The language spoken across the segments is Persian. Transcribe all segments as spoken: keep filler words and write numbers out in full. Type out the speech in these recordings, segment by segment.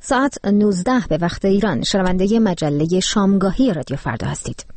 ساعت نوزده به وقت ایران. شنونده مجله شامگاهی رادیو فردا هستید.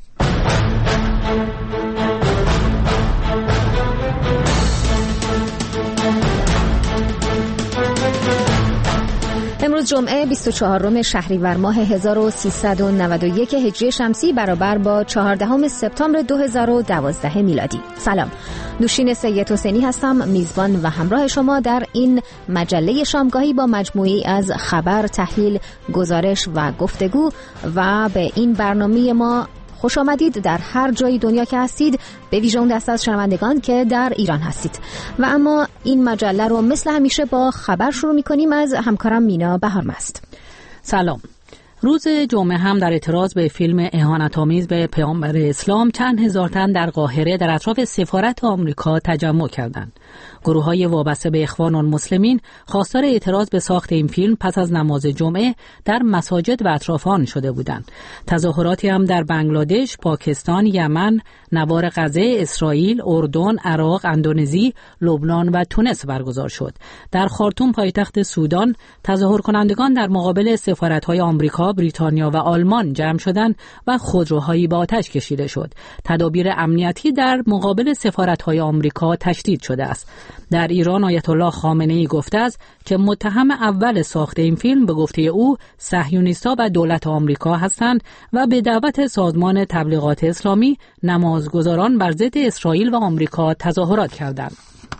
امروز جمعه بیست و چهارم شهریور ماه هزار و سیصد و نود و یک هجری شمسی برابر با چهاردهم سپتامبر دو هزار و دوازده میلادی. سلام، نوشین سید حسینی هستم، میزبان و همراه شما در این مجله شامگاهی با مجموعی از خبر، تحلیل، گزارش و گفتگو. و به این برنامه ما خوش آمدید در هر جای دنیا که هستید، به ویژه اون دسته از شنوندگان که در ایران هستید. و اما این مجله رو مثل همیشه با خبر شروع می‌کنیم از همکارم مینا بهارمست. سلام. روز جمعه هم در اعتراض به فیلم اهانت‌آمیز به پیامبر اسلام چند هزار تن در قاهره در اطراف سفارت آمریکا تجمع کردند. گروه‌های وابسته به اخوان المسلمین خواستار اعتراض به ساخت این فیلم پس از نماز جمعه در مساجد و اطراف آن شده بودند. تظاهراتی هم در بنگلادش، پاکستان، یمن، نوار غزه، اسرائیل، اردن، عراق، اندونزی، لبنان و تونس برگزار شد. در خارتوم پایتخت سودان، تظاهر کنندگان در مقابل سفارت‌های آمریکا، بریتانیا و آلمان جمع شدند و خودروهایی به آتش کشیده شد. تدابیر امنیتی در مقابل سفارت‌های آمریکا تشدید شده است. در ایران آیت الله خامنه‌ای گفته است که متهم اول ساخت این فیلم به گفته او صهیونیست‌ها و دولت آمریکا هستند و به دعوت سازمان تبلیغات اسلامی نمازگزاران بر ضد اسرائیل و آمریکا تظاهرات کردند.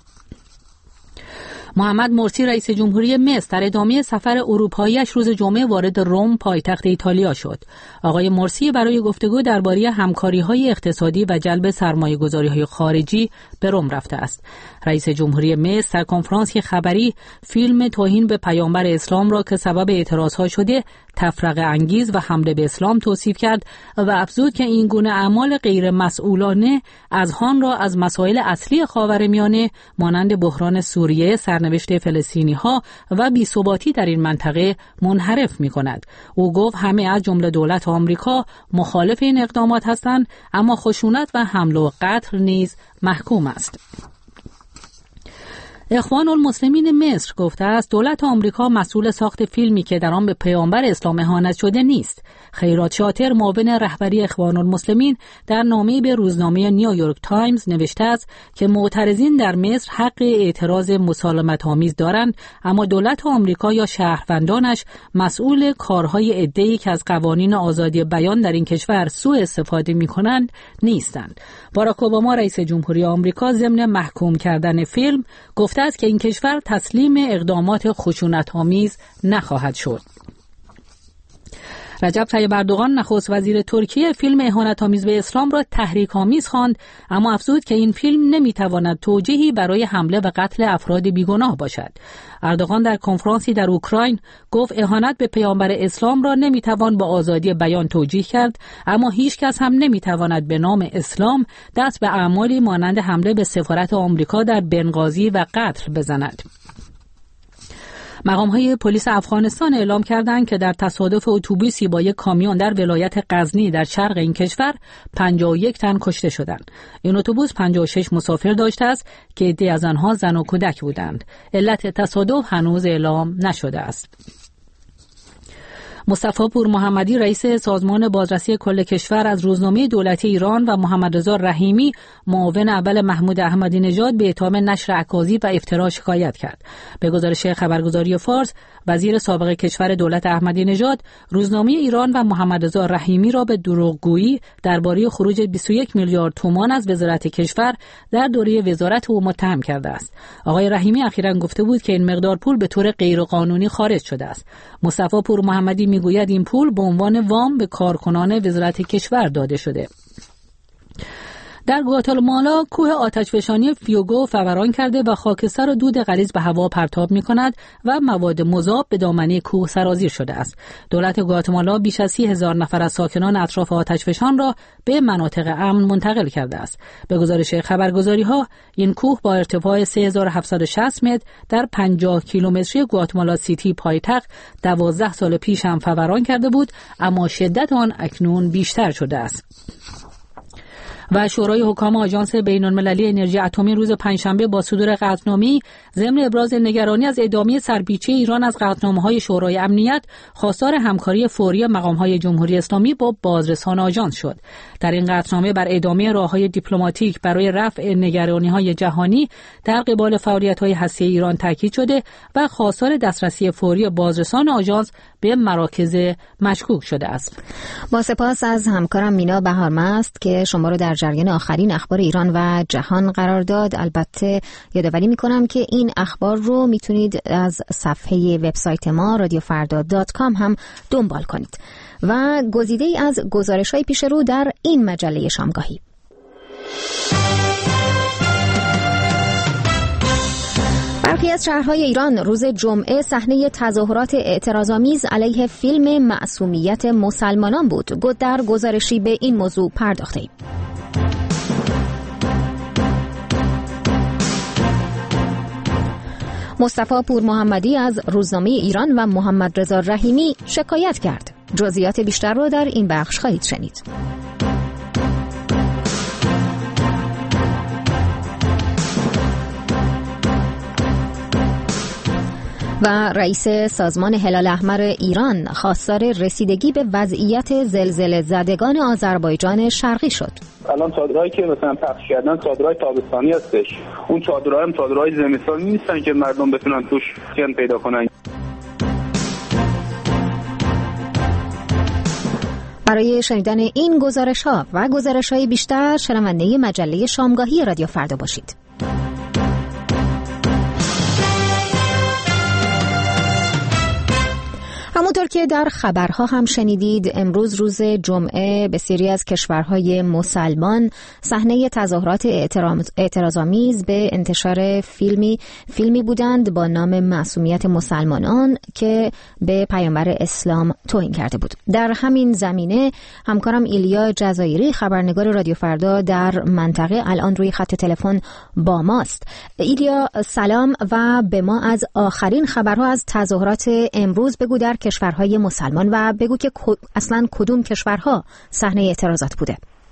محمد مرسی رئیس جمهوری مصر در ادامه سفر اروپایی‌اش روز جمعه وارد روم پایتخت ایتالیا شد. آقای مرسی برای گفتگو درباره همکاری‌های اقتصادی و جلب سرمایه‌گذاری‌های خارجی به روم رفته است. رئیس جمهوری مصر در کنفرانسی خبری فیلم توهین به پیامبر اسلام را که سبب اعتراض‌ها شده تفرقه انگیز و حمله به اسلام توصیف کرد و افزود که این گونه اعمال غیر مسئولانه اذهان را از مسائل اصلی خاورمیانه مانند بحران سوریه، سرنوشت فلسطینی‌ها و بی‌ثباتی در این منطقه منحرف می‌کند. او گفت همه از جمله دولت آمریکا مخالف این اقدامات هستند، اما خشونت و حمله و قتل نیز محکوم است. اخوان المسلمین مصر گفته است دولت آمریکا مسئول ساخت فیلمی که در آن به پیامبر اسلام اهانت شده نیست. خیرات شاطر معاون رهبری اخوان المسلمین در نامه‌ای به روزنامه نیویورک تایمز نوشته است که معترضین در مصر حق اعتراض مسالمت‌آمیز دارند، اما دولت آمریکا یا شهروندانش مسئول کارهای عده‌ای که از قوانین آزادی بیان در این کشور سوء استفاده می‌کنند نیستند. باراک اوباما رئیس جمهوری آمریکا ضمن محکوم کردن فیلم گفته است که این کشور تسلیم اقدامات خشونت‌آمیز نخواهد شد. رجب طیب اردوغان نخست وزیر ترکیه فیلم اهانت‌آمیز به اسلام را تحریک‌آمیز خواند، اما افزود که این فیلم نمی‌تواند توجیهی برای حمله و قتل افراد بیگناه باشد. اردوغان در کنفرانسی در اوکراین گفت اهانت به پیامبر اسلام را نمی‌توان با آزادی بیان توجیه کرد، اما هیچ کس هم نمی‌تواند به نام اسلام دست به اعمالی مانند حمله به سفارت آمریکا در بنغازی و قتل بزند. مقام‌های پلیس افغانستان اعلام کردند که در تصادف اتوبوسی با یک کامیون در ولایت غزنی در شرق این کشور پنجاه و یک تن کشته شدند. این اتوبوس پنجاه و شش مسافر داشته است که عده‌ای از آنها زن و کودک بودند. علت تصادف هنوز اعلام نشده است. مصطفی پور محمدی رئیس سازمان بازرسی کل کشور از روزنامه دولتی ایران و محمد رضا رحیمی معاون اول محمود احمدی نژاد به اتهام نشر اکاذیب و افترا شکایت کرد. به گزارش خبرگزاری فارس، وزیر سابق کشور دولت احمدی نژاد روزنامه ایران و محمد رضا رحیمی را به دروغگویی درباره خروج بیست و یک میلیارد تومان از وزارت کشور در دوره وزارت او متهم کرده است. آقای رحیمی اخیراً گفته بود که این مقدار پول به طور غیرقانونی خارج شده است. مصطفی پور محمدی میگوید این پول به عنوان وام به کارکنان وزارت کشور داده شده. در گواتمالا کوه آتشفشانی فیوگو فوران کرده و خاکستر و دود غلیظ به هوا پرتاب می‌کند و مواد مذاب به دامنه کوه سرازیر شده است. دولت گواتمالا بیش از سی هزار نفر از ساکنان اطراف آتشفشان را به مناطق امن منتقل کرده است. به گزارش خبرگزاری‌ها این کوه با ارتفاع سه هزار و هفتصد و شصت متر در پنجاه کیلومتری گواتمالا سیتی پایتخت دوازده سال پیش هم فوران کرده بود، اما شدت آن اکنون بیشتر شده است. و شورای حکام آژانس بین‌المللی انرژی اتمی روز پنجشنبه با صدور قطعنامه‌ای ضمن ابراز نگرانی از ادامه سرپیچی ایران از قطعنامه‌های شورای امنیت خواستار همکاری فوری مقام‌های جمهوری اسلامی با بازرسان آژانس شد. در این قطعنامه بر ادامه راه‌های دیپلماتیک برای رفع نگرانی‌های جهانی در قبال فعالیت‌های هسته‌ای ایران تاکید شده و خواستار دسترسی فوری بازرسان آژانس به مراکز مشکوک شده است. با سپاس از همکارم مینا بهارمست که شما رو در جریان آخرین اخبار ایران و جهان قرار داد. البته یادآوری میکنم که این اخبار رو میتونید از صفحه وبسایت ما رادیو فردا دات کام هم دنبال کنید و گزیده ای از گزارش‌های پیش رو در این مجله شامگاهی. برخی از شهرهای ایران روز جمعه صحنه تظاهرات اعتراض‌آمیز علیه فیلم معصومیت مسلمانان بود. در گزارشی به این موضوع پرداخته‌ایم. مصطفی پور محمدی از روزنامه ایران و محمد رضا رحیمی شکایت کرد. جزئیات بیشتر رو در این بخش خواهید شنید. و رئیس سازمان هلال احمر ایران خواستار رسیدگی به وضعیت زلزله زدگان آذربایجان شرقی شد. الان چادرهایی که مثلا پخش کردن چادرهای تابستانی هستش، اون چادرها هم چادرهای زمستانی نیستن که مردم بتونن توش چن پیدا کنن. برای شنیدن این گزارش ها و گزارش های بیشتر شنونده مجله شامگاهی رادیو فردا باشید. همونطور که در خبرها هم شنیدید، امروز روز جمعه بسیاری از کشورهای مسلمان صحنه تظاهرات اعتراض‌آمیز به انتشار فیلمی فیلمی بودند با نام معصومیت مسلمانان که به پیامبر اسلام توهین کرده بود. در همین زمینه همکارم ایلیا جزایری خبرنگار رادیو فردا در منطقه الان روی خط تلفن با ماست. ایلیا سلام و به ما از آخرین خبرها از تظاهرات امروز بگو در کشورهای مسلمان و بگو که اصلا کدوم کشورها صحنه اعتراضات بوده.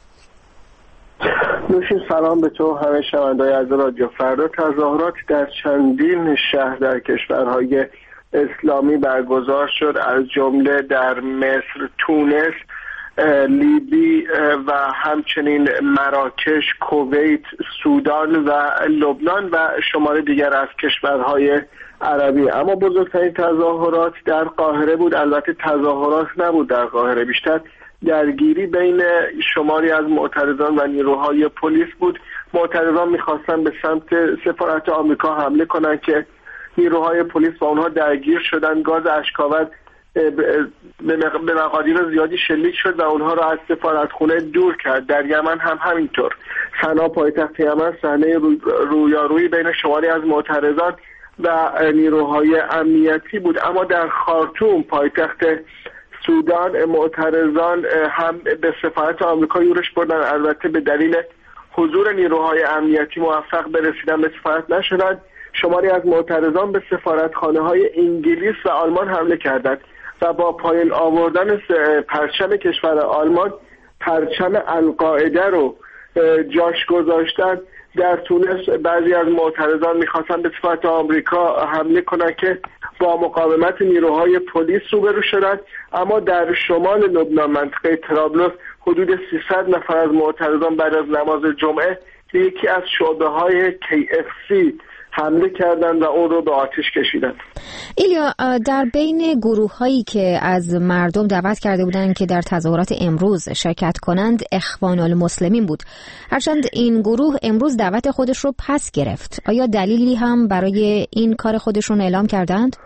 نوشین سلام به تو همه شنوندگان از رادیو فردا. تظاهرات در چندین شهر در کشورهای اسلامی برگزار شد، از جمله در مصر، تونس، لیبی و همچنین مراکش، کویت، سودان و لبنان و شمار دیگر از کشورهای عربی. اما بزرگترین تظاهرات در قاهره بود. البته تظاهرات نبود در قاهره، بیشتر درگیری بین شماری از معترضان و نیروهای پلیس بود. معترضان می‌خواستن به سمت سفارت آمریکا حمله کنند که نیروهای پلیس با اونها درگیر شدن. گاز اشک‌آور به مقادیر زیادی شلیک شد و اونها را از سفارتخونه دور کرد. در یمن هم همینطور. صنعا پایتخت یمن صحنه رویارویی بین شماری از معترضان و نیروهای امنیتی بود. اما در خارتوم پایتخت سودان معترضان هم به سفارت آمریکا یورش بردن. البته به دلیل حضور نیروهای امنیتی موفق به رسیدن به سفارت نشدند. شماری از معترضان به سفارتخانه‌های انگلیس و آلمان حمله کردند و با پایین آوردن پرچم کشور آلمان پرچم القاعده رو جاش گذاشتن. در تونس بعضی از معترضان می‌خواستند به سفارت آمریکا حمله کنند که با مقاومت نیروهای پلیس روبرو شدند. اما در شمال لبنان منطقه طرابلس حدود سیصد نفر از معترضان بعد از نماز جمعه به یکی از شعبه‌های کی اف سی حمله کردند و اون رو به آتش کشیدند. ایلیا، در بین گروه هایی که از مردم دعوت کرده بودند که در تظاهرات امروز شرکت کنند اخوان المسلمین بود، هرچند این گروه امروز دعوت خودش رو پس گرفت. آیا دلیلی هم برای این کار خودشون اعلام کردند؟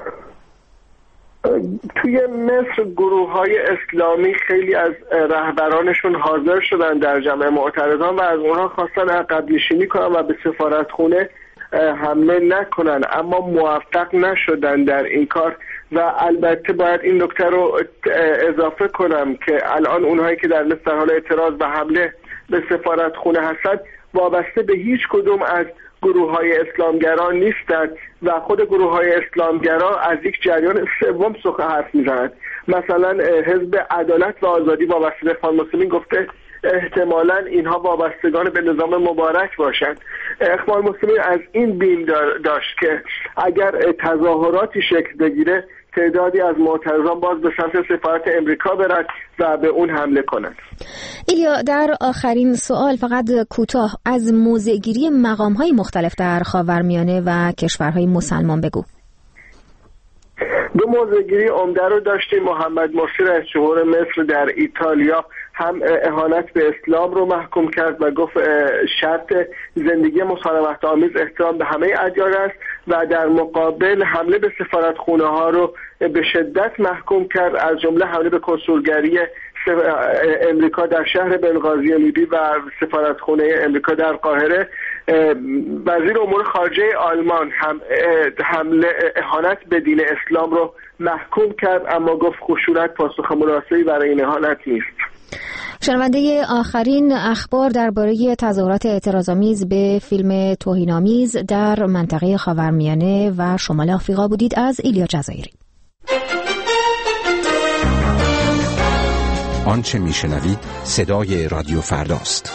توی مصر گروه های اسلامی خیلی از رهبرانشون حاضر شدن در جمع معترضان و از اونها خواستن عقب نشینی کنن و به سفارتخونه حمله نکنن، اما موفق نشدن در این کار. و البته باید این نکته رو اضافه کنم که الان اونهایی که در مصر حال اعتراض و حمله به سفارتخونه هستند وابسته به هیچ کدوم از گروه های اسلامگرا نیستند و خود گروه های اسلامگرا از یک جریان سوم سخن حرف میزنند. مثلا حزب عدالت و آزادی وابسته به اخوان المسلمین گفته احتمالاً اینها وابستگان به نظام مبارک باشند. اخوان المسلمین از این بیم داشت که اگر تظاهراتی شکل بگیره تعدادی از معترضان باز به سمت سفارت امریکا برند و به اون حمله کنند. ایلیا، در آخرین سوال فقط کوتاه از موضع‌گیری مقام‌های مختلف در خاورمیانه و کشورهای مسلمان بگو. دو موضع‌گیری عمده رو داشتیم. محمد مرسی رئیس جمهور مصر در ایتالیا هم اهانت به اسلام رو محکوم کرد و گفت شرط زندگی مسالمت‌آمیز احترام به همه ادیان است و در مقابل حمله به سفارتخونه ها رو به شدت محکوم کرد، از جمله حمله به کنسولگری امریکا در شهر بنغازی لیبی و سفارتخونه امریکا در قاهره. وزیر امور خارجه آلمان هم حمله اهانت به دین اسلام رو محکوم کرد، اما گفت خشونت پاسخ مناسبی برای این اهانت نیست. شنونده آخرین اخبار درباره تظاهرات اعتراض‌آمیز به فیلم توهین‌آمیز در منطقه خاورمیانه و شمال آفریقا بودید از ایلیا جزایری. آنچه میشنوید صدای رادیو فرداست.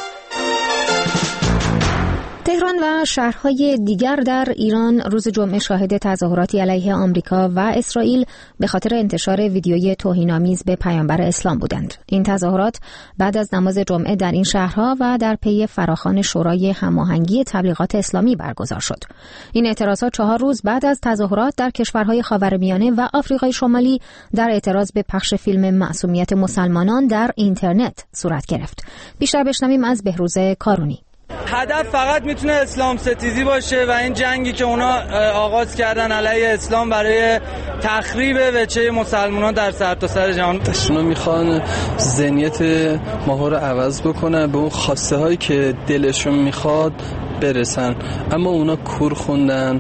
تهران و شهرهای دیگر در ایران روز جمعه شاهد تظاهراتی علیه آمریکا و اسرائیل به خاطر انتشار ویدیوی توهین‌آمیز به پیامبر اسلام بودند. این تظاهرات بعد از نماز جمعه در این شهرها و در پی فراخوان شورای هماهنگی تبلیغات اسلامی برگزار شد. این اعتراضات چهار روز بعد از تظاهرات در کشورهای خاورمیانه و آفریقای شمالی در اعتراض به پخش فیلم معصومیت مسلمانان در اینترنت صورت گرفت. بیشتر بشنویم از بهروز کارونی. هدف فقط میتونه اسلام ستیزی باشه و این جنگی که اونا آغاز کردن علیه اسلام برای تخریب وجه مسلمانان در سرتاسر جهان. اونا میخوان ذهنیت ماها رو عوض بکنن، به اون خواسته هایی که دلشون میخواد برسن، اما اونا کور خوندن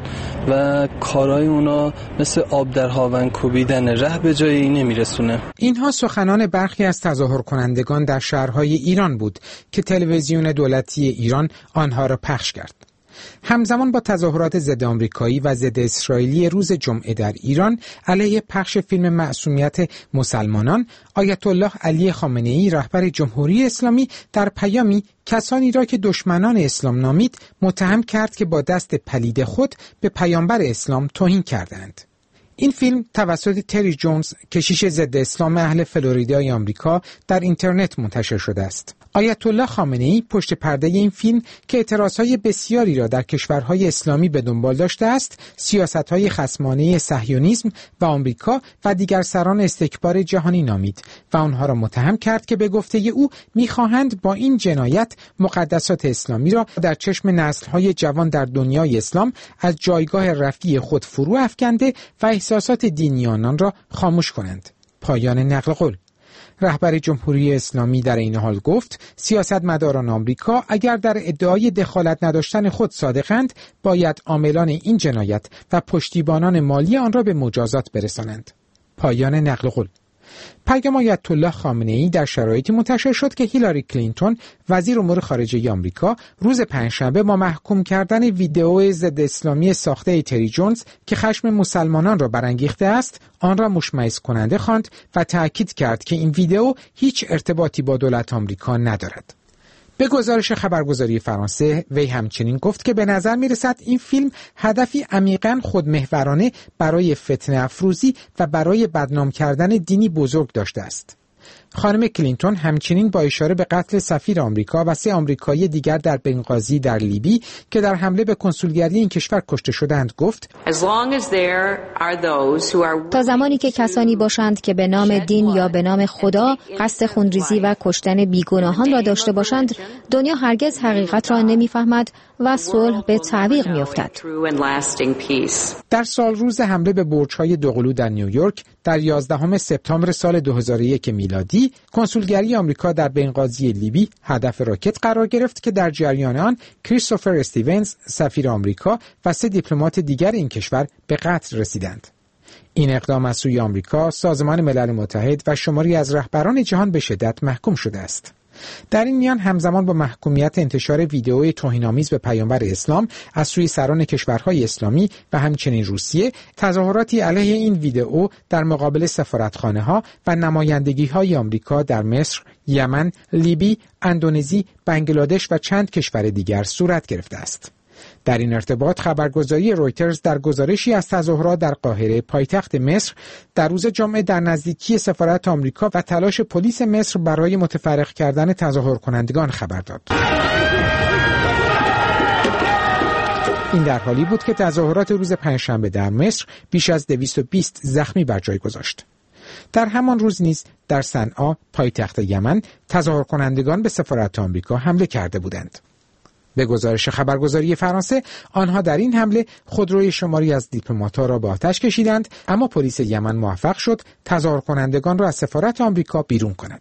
و کارهای اونا مثل آب در هاون کوبیدن، ره به جایی نمیرسونه. اینها سخنان برخی از تظاهر کنندگان در شهرهای ایران بود که تلویزیون دولتی ایران آنها را پخش کرد. همزمان با تظاهرات ضد آمریکایی و ضد اسرائیلی روز جمعه در ایران علیه پخش فیلم معصومیت مسلمانان، آیت الله علی خامنه‌ای رهبر جمهوری اسلامی در پیامی کسانی را که دشمنان اسلام نامید متهم کرد که با دست پلید خود به پیامبر اسلام توهین کردند. این فیلم توسط تری جونز، کشیش ضد اسلام اهل فلوریدای آمریکا، در اینترنت منتشر شده است. آیت الله خامنه‌ای پشت پرده این فیلم که اعتراضهای بسیاری را در کشورهای اسلامی به دنبال داشته است، سیاست‌های خصمانه صهیونیسم و آمریکا و دیگر سران استکبار جهانی نامید و آنها را متهم کرد که به گفته او می‌خواهند با این جنایت مقدسات اسلامی را در چشم نسل‌های جوان در دنیای اسلام از جایگاه رفیع خود فرو افکنده و احساسات دینی آنان را خاموش کنند. پایان نقل قول. رهبر جمهوری اسلامی در این حال گفت سیاستمداران آمریکا اگر در ادعای دخالت نداشتن خود صادقند، باید عاملان این جنایت و پشتیبانان مالی آن را به مجازات برسانند. پایان نقل قول. پیام آیت الله خامنه‌ای در شرایطی منتشر شد که هیلاری کلینتون وزیر امور خارجه آمریکا روز پنجشنبه با محکوم کردن ویدئو ضد اسلامی ساخته تری جونز که خشم مسلمانان را برانگیخته است، آن را مشمئز کننده خواند و تأکید کرد که این ویدئو هیچ ارتباطی با دولت آمریکا ندارد. به گزارش خبرگزاری فرانسه، وی همچنین گفت که به نظر می رسد این فیلم هدفی عمیقاً خودمحورانه برای فتنه افروزی و برای بدنام کردن دینی بزرگ داشته است. خانم کلینتون همچنین با اشاره به قتل سفیر آمریکا و سه آمریکایی دیگر در بنغازی در لیبی که در حمله به کنسولگری این کشور کشته شدند گفت تا زمانی که کسانی باشند که به نام دین یا به نام خدا قصد خونریزی و کشتن بیگناهان را داشته باشند، دنیا هرگز حقیقت را نمیفهمد و صلح به تعویق میافتد. در سال روز حمله به برج‌های دوقلو در نیویورک در یازدهم سپتامبر سال دو هزار و یک میلادی، کنسولگری آمریکا در بنغازی لیبی هدف راکت قرار گرفت که در جریان آن کریستوفر استیونز سفیر آمریکا و سه دیپلمات دیگر این کشور به قتل رسیدند. این اقدام از سوی آمریکا، سازمان ملل متحد و شماری از رهبران جهان به شدت محکوم شده است. در این میان همزمان با محکومیت انتشار ویدئوی توهین‌آمیز به پیامبر اسلام از سوی سران کشورهای اسلامی و همچنین روسیه، تظاهراتی علیه این ویدئو در مقابل سفارتخانه‌ها و نمایندگی‌های آمریکا در مصر، یمن، لیبی، اندونزی، بنگلادش و چند کشور دیگر صورت گرفته است. در این ارتباط خبرگزاری رویترز در گزارشی از تظاهرات در قاهره پایتخت مصر در روز جمعه در نزدیکی سفارت آمریکا و تلاش پلیس مصر برای متفرق کردن تظاهر کنندگان خبر داد. این در حالی بود که تظاهرات روز پنجشنبه در مصر بیش از دویست و بیست زخمی بر جای گذاشت. در همان روز نیز در صنعا پایتخت یمن تظاهر کنندگان به سفارت آمریکا حمله کرده بودند. به گزارش خبرگزاری فرانسه، آنها در این حمله خودروی شماری از دیپلمات‌ها را به آتش کشیدند، اما پلیس یمن موفق شد تظاهر کنندگان را از سفارت آمریکا بیرون کند.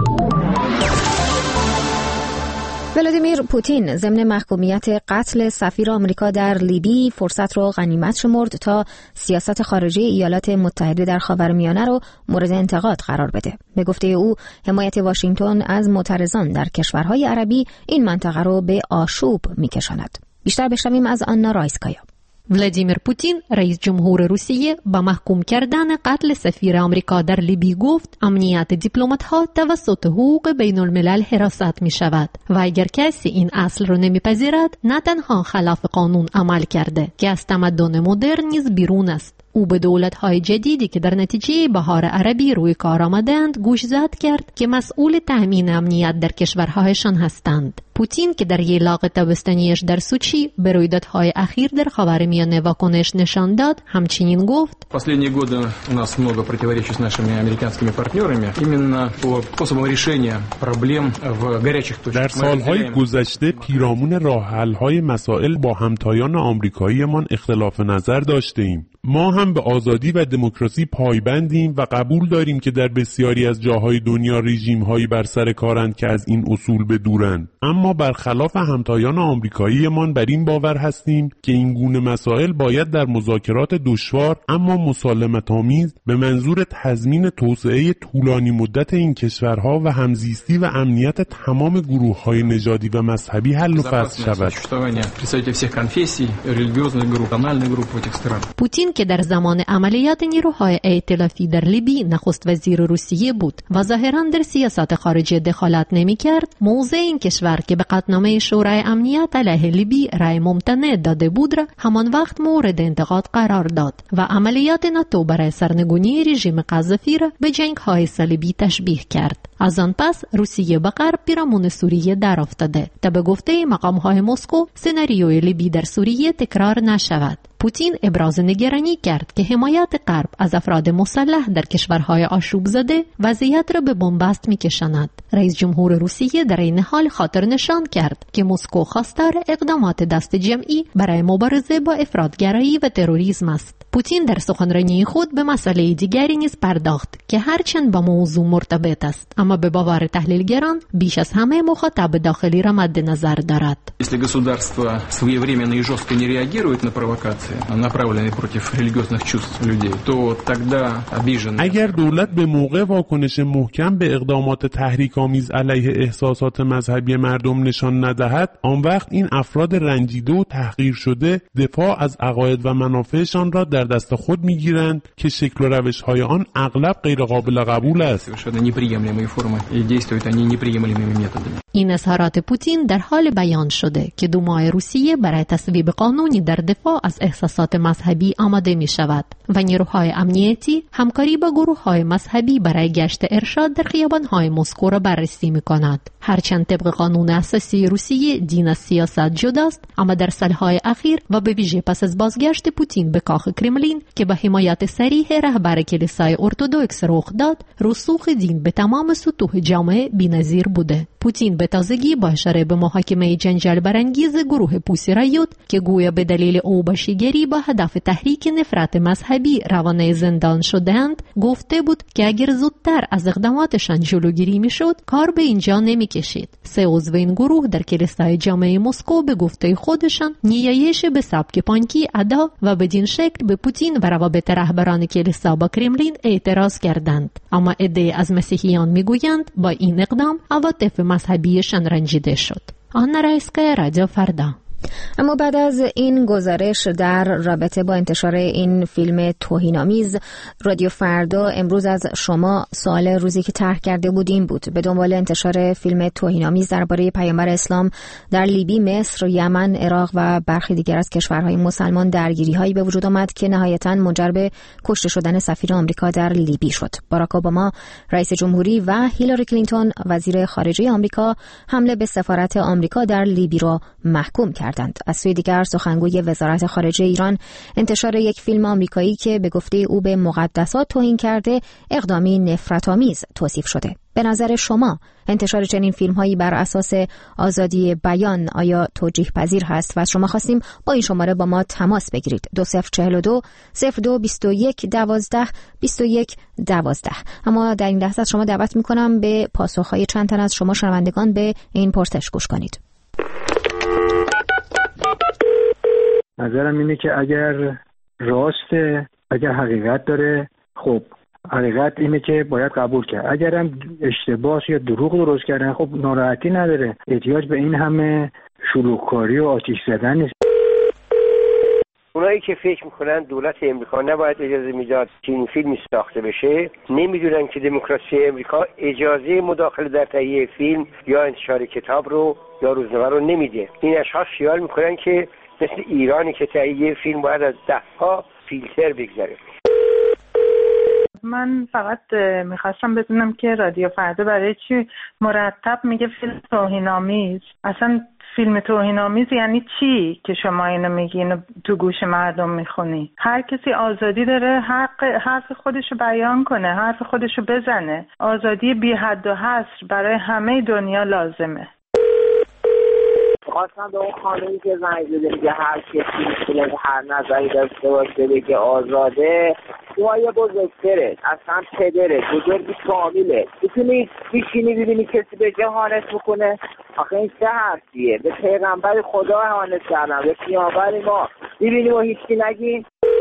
ولادیمیر پوتین ضمن محکومیت قتل سفیر آمریکا در لیبی فرصت را غنیمت شمرد تا سیاست خارجی ایالات متحده در خاورمیانه را مورد انتقاد قرار بده. به گفته او، حمایت واشنگتن از معترضان در کشورهای عربی این منطقه را به آشوب می‌کشاند. بیشتر بشنویم از آنا رایسکایا. ولادیمیر پوتین رئیس جمهور روسیه با محکوم کردن قتل سفیر آمریکا در لیبی گفت امنیت دیپلمات‌ها توسط حقوق بین الملل حراست می شود و اگر کسی این اصل را نمیپذیرد نه تنها خلاف قانون عمل کرده که از تمدن مدرن نیز بیرون است. او به دولت‌های جدیدی که در نتیجه بهار عربی روی کار آمدند گوش زد کرد که مسئول تامین امنیت در کشورهایشان هستند. پوتین که در یلاق تابستانیش در سوچی به رویدادهای اخیر در خاورمیانه واکنش نشان داد، همچنین گفت: Последние годы у нас много противоречий с нашими американскими партнерами именно по способам решения проблем в горячих точках. در سالهای گذشته پیرامون راه حل‌های مسائل با همتایان آمریکاییمان اختلاف نظر داشتیم. ما هم به آزادی و دموکراسی پایبندیم و قبول داریم که در بسیاری از جاهای دنیا رژیم‌هایی بر سر کارند که از این اصول به دورند. اما برخلاف همتایان آمریکاییمان بر این باور هستیم که این گونه مسائل باید در مذاکرات دشوار اما مسالمت‌آمیز به منظور تضمین توسعه طولانی مدت این کشورها و همزیستی و امنیت تمام گروه‌های نژادی و مذهبی حل و فصل شود. پوتین که در زمان عملیات نیروهای ائتلافی در لیبی نخست وزیر روسیه بود و ظاهراً در سیاست خارجی دخالت نمی‌کرد، موضع این کشور که به قطعنامه شورای امنیت علیه لیبی رأی ممتنع داده بود را همان وقت مورد انتقاد قرار داد و عملیات ناتو برای سرنگونی رژیم قذافی را به جنگ‌های صلیبی تشبیه کرد. از آن پس روسیه به غرب پیرامون سوریه در افتاده تا به گفته مقام‌های مسکو سناریوی لیبی در سوریه تکرار نشود. پوتین ابراز نگرانی کرد که حمایت غرب از افراد مسلح در کشورهای آشوب زده وضعیت را به بنبست می‌کشاند. رئیس جمهور روسیه در این حال خاطر نشان کرد که مسکو خواستار اقدامات دست جمعی برای مبارزه با افراطگرایی و تروریسم است. پوتین در سخنرانی خود به مسئله دیگری نیز پرداخت که هرچند با موضوع مرتبط است اما به باور تحلیلگران بیش از همه مخاطب داخلی را مد نظر دارد. Если государство своевременно и жестко не реагирует на провокации, направленные против религиозных чувств людей, то тогда обиженные. اگر دولت به موقع واکنش محکم به اقدامات تحریک‌آمیز علیه احساسات مذهبی مردم نشان ندهد، آن وقت این افراد رنجیده و تحقیر شده دفاع از عقاید و منافعشان را در دست خود می‌گیرند که شکل و روش‌های آن اغلب غیر قابل قبول است. این اظهارات پوتین در حال بیان شده که دومای روسیه برای تصویب قانونی در دفاع از احساسات مذهبی آماده می شود و نیروهای امنیتی همکاری با گروه‌های مذهبی برای گشت ارشاد در خیابان‌های مسکو را بررسی می کند. هرچند طبق قانون اساسی روسیه دین از سیاست جداست، اما در سالهای اخیر و به ویژه پس از بازگشت پوتین به کاخ کرملین که با حمایت صریح رهبر کلیسای ارتدوکس رخ داد، رسوخ دین به تمام سطوح جامعه بی‌نظیر بوده. پوتین به تازگی با اشاره به محاکمه جنجال برانگیز گروه پوسی رایوت که گویا به دلیل اوباشیگری با هدف تحریک نفرت مذهبی روانه زندان شدند، گفته بود که اگر زودتر از اقداماتشان جلوگیری میشد کار به اینجا نمیکشید. سه عضو این گروه در کلیسای جامعه مسکو به گفته خودشان نیایش به سبک پانکی ادا و بدین شکل به پوتین و روابط رهبران کلیسا با کرملین اعتراض کردند. اما عده از مسیحیان میگویند با این اقدام عواطف مذهبیشان رنجیده شد. آنا رایسکا، رادیو فردا. اما بعد از این گزارش در رابطه با انتشار این فیلم توهین‌آمیز، رادیو فردا امروز از شما سوال روزی که طرح کرده بود این بود: به دنبال انتشار فیلم توهین‌آمیز درباره پیامبر اسلام در لیبی، مصر، یمن، عراق و برخی دیگر از کشورهای مسلمان درگیری‌هایی به وجود آمد که نهایتاً منجر به کشته شدن سفیر آمریکا در لیبی شد. باراک اوباما رئیس جمهوری و هیلاری کلینتون وزیر خارجه آمریکا حمله به سفارت آمریکا در لیبی را محکوم کردند. از سوی دیگر سخنگوی وزارت خارجه ایران انتشار یک فیلم آمریکایی که به گفته او به مقدسات توهین کرده اقدامی نفرت‌آمیز توصیف شده. به نظر شما انتشار چنین فیلم‌هایی بر اساس آزادی بیان آیا توجیه پذیر هست؟ و از شما خواستیم با این شماره با ما تماس بگیرید: دو صفر چهل و دو صفر دو بیست و یک دوازده بیست و یک دوازده. اما در این لحظه از شما دعوت می‌کنم به پاسخ‌های چند تن از شما شنوندگان به این پرسش گوش کنید. نظرم اینه که اگر راسته، اگر حقیقت داره، خب حقیقت اینه که باید قبول کرد. اگرم اشتباه یا دروغ درست کردن، خب ناراحتی نداره. احتیاج به این همه شلوغکاری و آتش زدن نیست. اونایی که فکر میکنن دولت امریکا نباید اجازه میداد که این فیلم ساخته بشه، نمیدونن که دموکراسی امریکا اجازه مداخله در تهیه فیلم یا انتشار کتاب رو یا روزنامه رو نمیده. این اشخاص خیال میکنن که مثل ایرانی که تهیه فیلم باید از ده‌ها فیلتر بگذره. من فقط میخواستم بدونم که رادیو فردا برای چی مرتب میگه فیلم توهین‌آمیز؟ اصلا فیلم توهین‌آمیز یعنی چی که شما اینو میگین تو گوش مردم میخونی؟ هر کسی آزادی داره حق حرف خودشو بیان کنه، حرف خودشو بزنه. آزادی بی حد و حصر برای همه دنیا لازمه. خواستم به اون خانمی که زنگ زده میگه هر کسی میتونه هر نظری داشته باشه بگه آزاده، شما یه بزرگتره، اصلا پدره، بزرگی کامله، میتونی بیشینی ببینی کسی به جهانت میکنه؟ آخه این چه حرفیه؟ به پیغمبر خدا اهانت کردن، به پیامبر ما ببینیم و هیچی نگیم.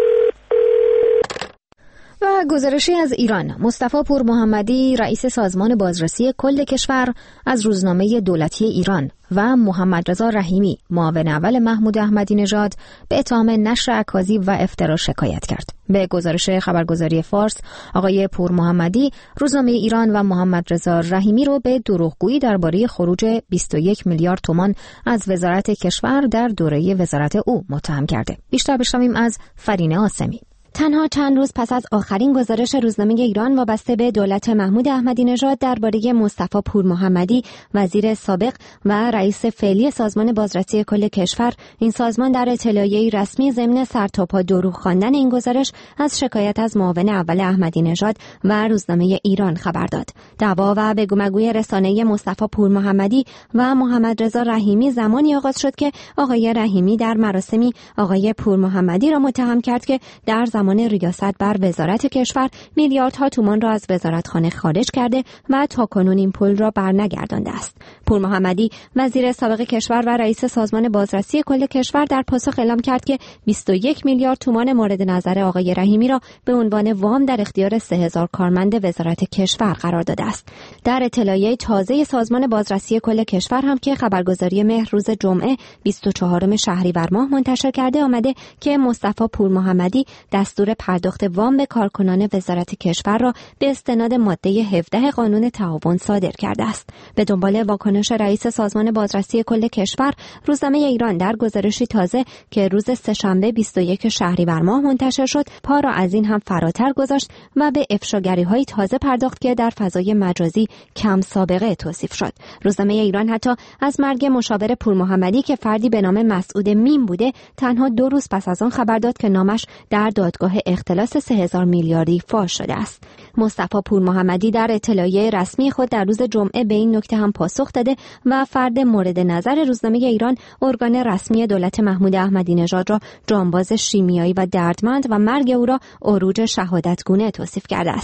و گزارشی از ایران: مصطفی پور محمدی رئیس سازمان بازرسی کل کشور از روزنامه دولتی ایران و محمد رضا رحیمی معاون اول محمود احمدی نژاد به اتهام نشر اکاذیب و افترا شکایت کرد. به گزارش خبرگزاری فارس، آقای پور محمدی روزنامه ایران و محمد رضا رحیمی رو به دروغگویی درباره خروج بیست و یک میلیارد تومان از وزارت کشور در دوره وزارت او متهم کرده. بیشتر بشنویم از فرینه آسمی. تنها چند روز پس از آخرین گزارش روزنامه ایران وابسته به دولت محمود احمدی نژاد درباره مصطفی پور محمدی وزیر سابق و رئیس فعلی سازمان بازرسی کل کشور، این سازمان در اطلاعیه‌ای رسمی ضمن سرتاپا دروغ خواندن این گزارش از شکایت از معاون اول احمدی نژاد و روزنامه ایران خبر داد. دعوا و بگومگوی رسانه‌ای مصطفی پور محمدی و محمد رضا رحیمی زمانی آغاز شد که آقای رحیمی در مراسمی آقای پور محمدی را متهم کرد که در زمان ریاست بر وزارت کشور میلیاردها تومان را از وزارتخانه خارج کرده و تاکنون این پول را برنگردانده است. پور محمدی وزیر سابق کشور و رئیس سازمان بازرسی کل کشور در پاسخ اعلام کرد که بیست و یک میلیارد تومان مورد نظر آقای رحیمی را به عنوان وام در اختیار سه هزار کارمند وزارت کشور قرار داده است. در اطلاعیه تازه سازمان بازرسی کل کشور هم که خبرگزاری مهر روز جمعه بیست و چهارم شهریور ماه منتشر کرده آمده که مصطفی پور محمدی دست دستور پرداخت وام به کارکنان وزارت کشور را به استناد ماده هفده قانون تعاون صادر کرده است. به دنبال واکنش رئیس سازمان بازرسی کل کشور، روزنامه ایران در گزارشی تازه که روز سه‌شنبه بیست و یک شهریور ماه منتشر شد، پا را از این هم فراتر گذاشت و به افشاگری‌های تازه پرداخت که در فضای مجازی کم سابقه توصیف شد. روزنامه ایران حتی از مرگ مشاور پور محمدی که فردی به نام مسعود میم بوده، تنها دو روز پس از آن خبر داد که نامش در دادگاه اختلاس سه هزار میلیاردی فاش شده است. مصطفی پور محمدی در اطلاعیه رسمی خود در روز جمعه به این نکته هم پاسخ داده و فرد مورد نظر روزنامه ایران، ارگان رسمی دولت محمود احمدی نژاد را جانباز شیمیایی و دردمند و مرگ او را عروج شهادتگونه توصیف کرده است.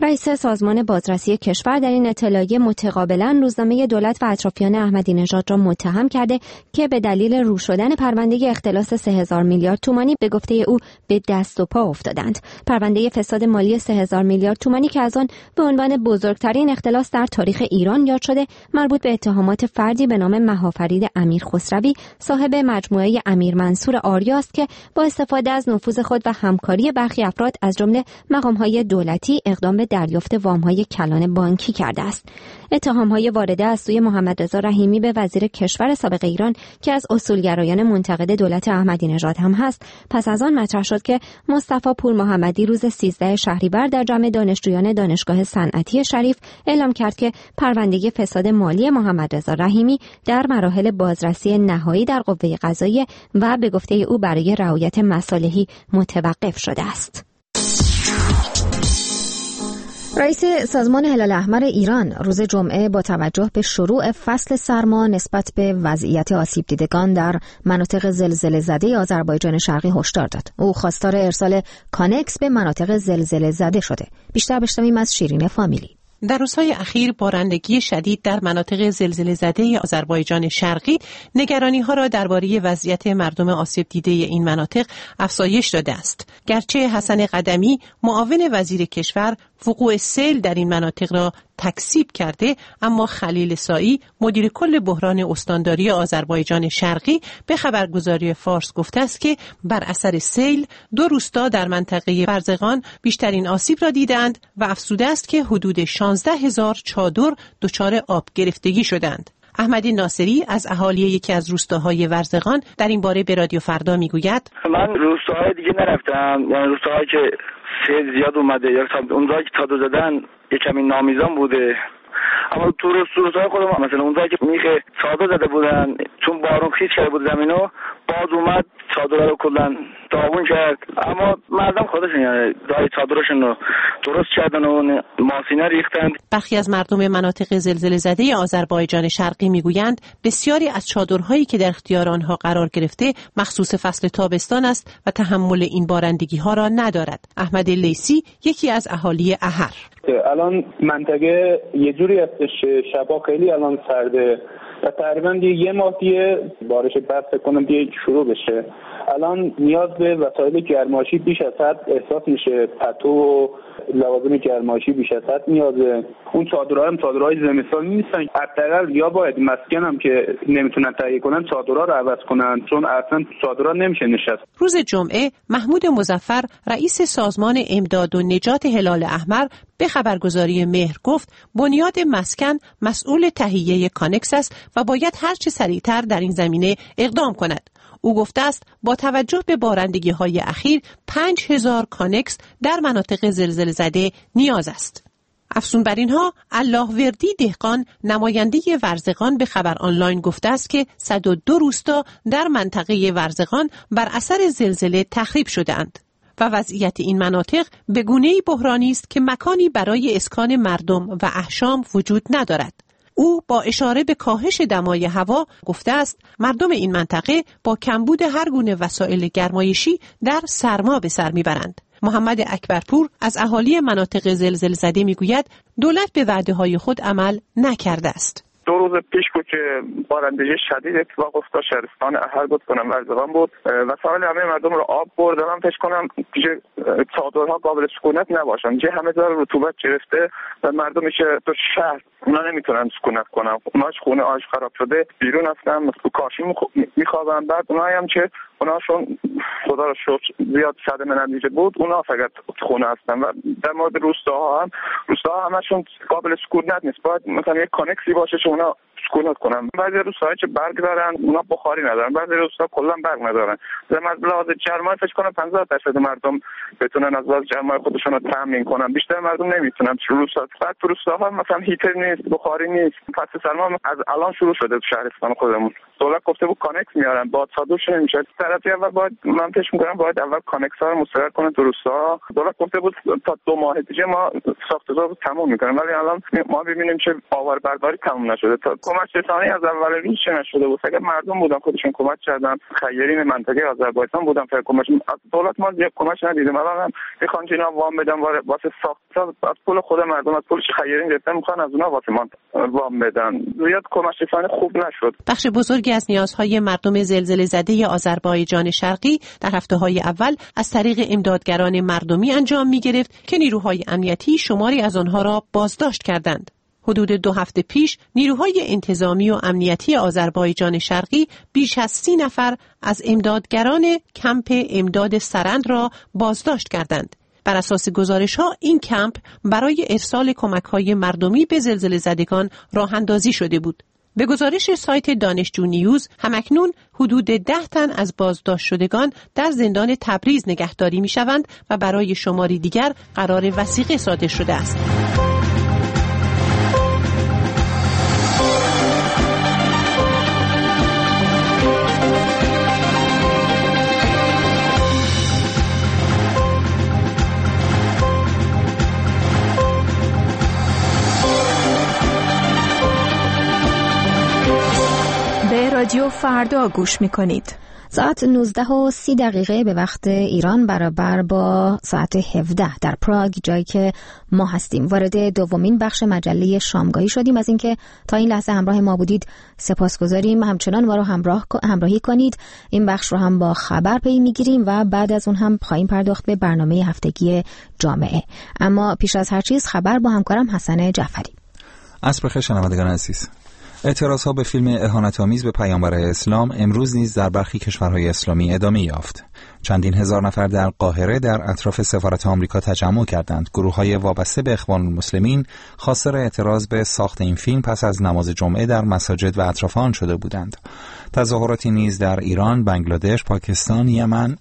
رئیس سازمان بازرسی کشور در این اطلاعیه متقابلا روزنامه دولت و اطرافیان احمدی نژاد را متهم کرده که به دلیل رو شدن پرونده اختلاس سه هزار میلیارد تومانی به گفته او به دست و پا افتادند. پرونده فساد مالی سه هزار میلیارد تومانی که از آن به عنوان بزرگترین اختلاس در تاریخ ایران یاد شده، مربوط به اتهامات فردی به نام مهافرید امیر خسروی صاحب مجموعه امیر منصور آریا است که با استفاده از نفوذ خود و همکاری برخی افراد از جمله مقام‌های دولتی اقدام به دریافت وام‌های کلان بانکی کرده است. اتهام‌های وارده از سوی محمدرضا رحیمی به وزیر کشور سابق ایران که از اصولگرایان منتقد دولت احمدی نژاد هم هست، پس از آن مطرح شد که مصطفی پور محمدی روز سیزده شهریور در جمع دانشجویان دانشگاه صنعتی شریف اعلام کرد که پرونده فساد مالی محمدرضا رحیمی در مراحل بازرسی نهایی در قوه قضاییه و به گفته او برای رعایت مصالحی متوقف شده است. رئیس سازمان هلال احمر ایران روز جمعه با توجه به شروع فصل سرما نسبت به وضعیت آسیب دیدگان در مناطق زلزله زده آذربایجان شرقی هشدار داد. او خواستار ارسال کانکس به مناطق زلزله زده شده. بیشتر بشنویم از شیرین فامیلی. در روزهای اخیر بارندگی شدید در مناطق زلزله زده آذربایجان شرقی نگرانی‌ها را درباره وضعیت مردم آسیب دیده این مناطق افزایش داده است. گرچه حسن قدمی معاون وزیر کشور وقوع سیل در این مناطق را تکذیب کرده، اما خلیل سایی مدیر کل بحران استانداری آذربایجان شرقی به خبرگزاری فارس گفته است که بر اثر سیل دو روستا در منطقه برزغان بیشترین آسیب را دیدند و افزوده است که حدود شانزده هزار چادر دچار آب گرفتگی شدند. احمدی ناصری از اهالی یکی از روستاهای ورزغان در این باره به رادیو فردا میگوید: من روستاهای دیگه نرفتم، یعنی روستاهایی که سیل زیاد اومده یا اونجایی که چادر زدن یک کمی نامیزان بوده، اما تو روستاهای خودم مثلا اونجایی که میخه چادر زده بودن چون بارون خیس کرده بود زمینو، باز اومد چادر رو کلا داغون کرد، اما مردم خودشون یعنی دای چادرشون رو درست کردن و ماسینا ریختن. برخی از مردم مناطق زلزله زده آذربایجان شرقی میگویند بسیاری از چادرهایی که در اختیار آنها قرار گرفته مخصوص فصل تابستان است و تحمل این بارندگی ها را ندارد. احمد لیسی یکی از اهالی احر: الان منطقه یه جوری هستش شبا خیلی الان سرده و تقریبا دیگه یه ماه دیگه بارش برف فکر کنم دیگه شروع بشه. الان نیاز به وسایل گرمایشی بیش از حد احساس میشه، پتو و لوازم گرمایشی بیش از حد نیازه. اون چادرها هم چادرهای زمستانی نیستن، حداقل یا باید مسکن هم که نمیتونن تهیه کنن چادرها رو عوض کنن، چون اصلا چادرها نمیشه نشست. روز جمعه محمود مظفر رئیس سازمان امداد و نجات هلال احمر به خبرگزاری مهر گفت بنیاد مسکن مسئول تهیه کانکس است و باید هر چه سریعتر در این زمینه اقدام کند. او گفته است با توجه به بارندگی‌های اخیر پنج هزار کانکس در مناطق زلزله زده نیاز است. افزون بر اینها الله وردی دهقان نماینده ورزغان به خبر آنلاین گفته است که صد و دو روستا در منطقه ورزغان بر اثر زلزله تخریب شده‌اند و وضعیت این مناطق به گونه‌ای بحرانی است که مکانی برای اسکان مردم و احشام وجود ندارد. او با اشاره به کاهش دمای هوا گفته است مردم این منطقه با کمبود هر گونه وسایل گرمایشی در سرما به سر میبرند. محمد اکبرپور از اهالی مناطق زلزله زده میگوید دولت به وعده‌های خود عمل نکرده است. دو روز پیش بود که بارندگی شدید اتفاق افتاد، شهرستان احر بود کنم ورزغان بود، وسایل همه مردم رو آب برد. من فکر کنم که چادرها قابل سکونت نباشن، که همه جا رطوبت گرفته و مردم که تو شهر اونا نمیتونن سکونت کنن، اوناش خونه آش خراب شده بیرون هستن تو کاشی میخوابن. بعد اونایی هم که اوناشون خدا رو شکر زیاد صدمه نتیجه بود، اونا فقط خونه هستن. و در مورد روستاها هم روستاها همشون قابل سکونت نیست، باید مثلا یک کانکسی باشه که اونا سکونت کنن. بعضی روستاها که برگ دارن اونا بخاری ندارن، بعضی روستاها کلا برگ ندارن. از لحاظ گرمای فکر کنم پنجاه درصد مردم بتونن از لحاظ گرمای خودشون رو تامین کنن، بیشتر مردم نمیتونن. روستا بعد تو روستاها مثلا هیتر نیست، بخاری نیست. فصل سرما از الان شروع شده تو شهرستان خودمون. دولت گفته بود کانکس میارن، با چادرش نمیشه. طرفی اول باید من فکر می‌کنم باید اول کانکس ها رو مستقر کنه تو روستا. دولت گفته بود تا دو ماه دیگه ما ساخت‌ساز رو تموم می‌کنیم، ولی الان ما ببینیم که آواربرداری تموم نشده. تا کمک رسانی از اول ریشه نشده بود. اگر مردم بودن خودشون کمک کردن، خیرین منطقه آذربایجان بودن فکر کمک از دولت ما یک کمک ندیدیم. الان هم میخوان اینا وام بدن واسه ساخت از پول خود مردم، از پولش خیرین گرفتن، میخوان از اونها واسه ما وام بدن. زیاد کمک رسانی خوب نشد. بخش بزرگی از نیازهای مردم زلزله زده آذربایجان شرقی در هفته‌های اول از طریق امدادگران مردمی انجام می‌گرفت که نیروهای امنیتی شماری از آنها را بازداشت کردند. حدود دو هفته پیش نیروهای انتظامی و امنیتی آذربایجان شرقی بیش از سی نفر از امدادگران کمپ امداد سرند را بازداشت کردند. بر اساس گزارش‌ها این کمپ برای ارسال کمک‌های مردمی به زلزله زدگان راه اندازی شده بود. به گزارش سایت دانشجو نیوز همکنون حدود ده تن از بازداشت شدگان در زندان تبریز نگهداری می‌شوند و برای شماری دیگر قرار وثیقه صادر شده است. رادیو فردا گوش می‌کنید. ساعت نوزده و سی دقیقه به وقت ایران برابر با ساعت هفده در پراگ، جایی که ما هستیم. وارد دومین بخش مجله شامگاهی شدیم. از اینکه تا این لحظه همراه ما بودید سپاسگزاریم. همچنان ما رو همراه همراهی کنید. این بخش رو هم با خبر پی میگیریم و بعد از اون هم خواهیم پرداخت به برنامه هفتگی جامعه. اما پیش از هر چیز خبر با همکارم حسن جعفری. عصر بخیر شنوندگان عزیز. اعتراضها به فیلم اهانت‌آمیز به پیامبر اسلام امروز نیز در برخی کشورهای اسلامی ادامه یافت. چندین هزار نفر در قاهره در اطراف سفارت آمریکا تجمع کردند. گروه‌های وابسته به اخوان المسلمین خواستار اعتراض به ساخت این فیلم پس از نماز جمعه در مساجد و اطراف آن شده بودند. تظاهراتی نیز در ایران، بنگلادش، پاکستان، یمن،